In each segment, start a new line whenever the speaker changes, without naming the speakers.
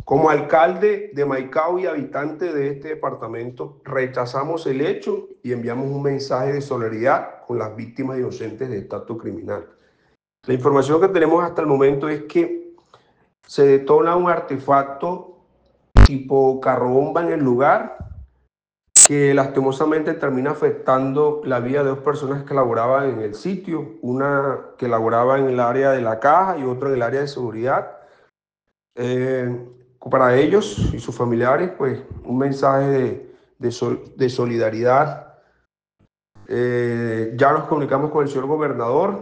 Como alcalde de Maicao y habitante de este departamento, rechazamos el hecho y enviamos un mensaje de solidaridad con las víctimas inocentes de este acto criminal. La información que tenemos hasta el momento es que se detona un artefacto tipo carrobomba en el lugar que lastimosamente termina afectando la vida de dos personas que laboraban en el sitio, una que laboraba en el área de la caja y otra en el área de seguridad. Para ellos y sus familiares, pues un mensaje de solidaridad. Ya nos comunicamos con el señor gobernador.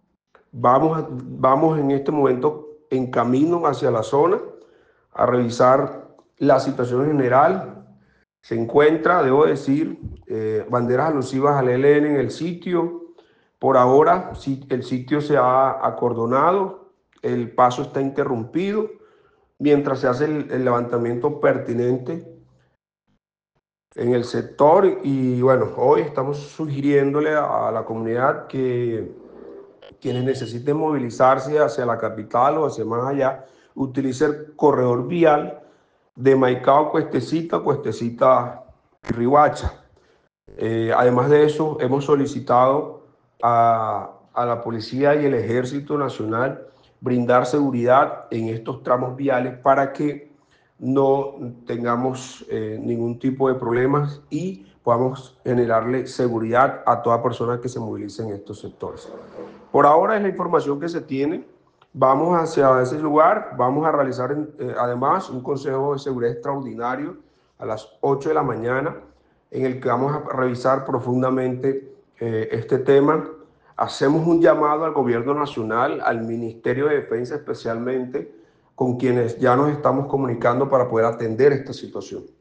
Vamos en este momento en camino hacia la zona a revisar la situación general. Se encuentra, debo decir, banderas alusivas al ELN en el sitio. Por ahora, el sitio se ha acordonado, el paso está interrumpido mientras se hace el levantamiento pertinente en el sector. Y bueno, hoy estamos sugiriéndole a la comunidad que quienes necesiten movilizarse hacia la capital o hacia más allá, utilice el corredor vial de Maicao, Cuestecita y Riohacha. Además de eso, hemos solicitado a la Policía y el Ejército Nacional brindar seguridad en estos tramos viales para que no tengamos ningún tipo de problemas y podamos generarle seguridad a toda persona que se movilice en estos sectores. Por ahora es la información que se tiene. Vamos hacia ese lugar, vamos a realizar además un consejo de seguridad extraordinario a las 8 de la mañana en el que vamos a revisar profundamente este tema. Hacemos un llamado al gobierno nacional, al Ministerio de Defensa especialmente, con quienes ya nos estamos comunicando para poder atender esta situación.